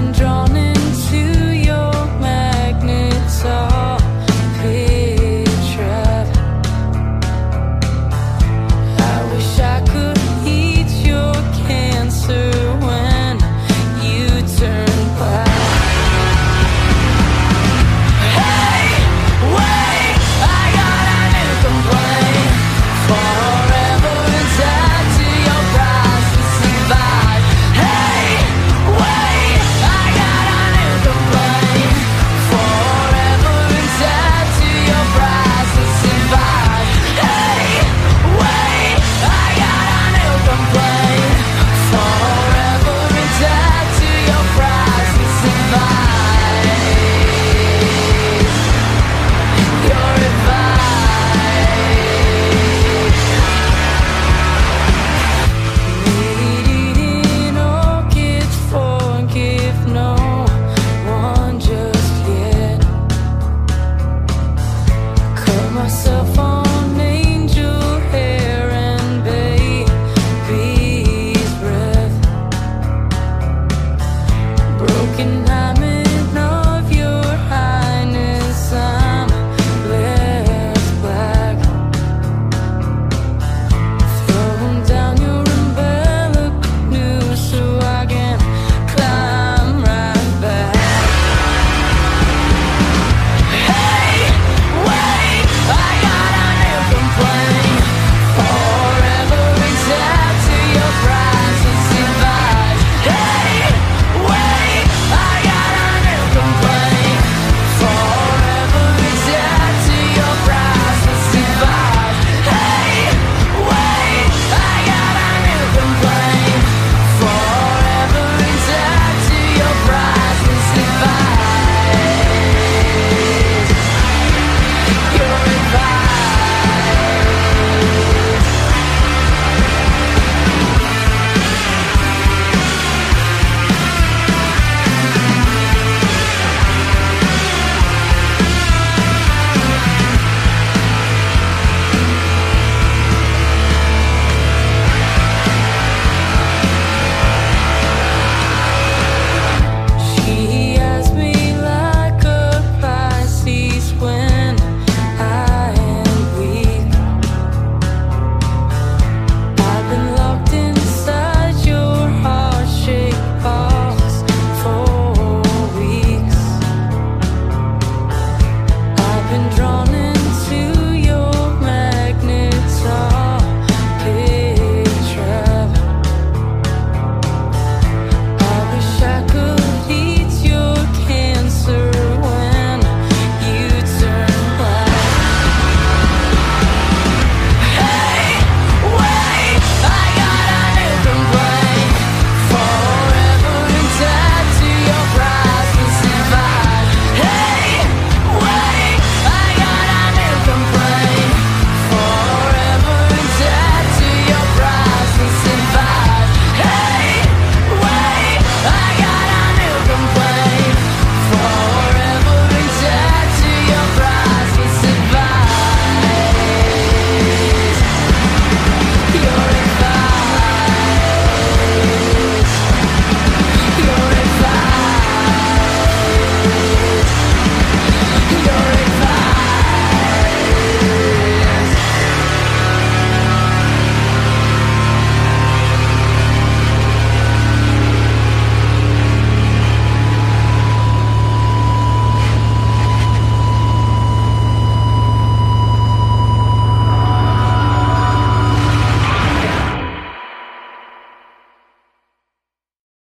drawn into your magnets, all picture. I wish I could eat your cancer when you turn black. Hey, wait, I got a new complaint. Forever tied to your price to survive. Hey, wait, I got a new complaint. Forever tied to your price to survive. Hey, wait, I got a new complaint. Forever tied to your price to survive. Your advice. Needing orchids, forgive no one just yet. Cut myself on angel hair and baby's breath. Broken heart.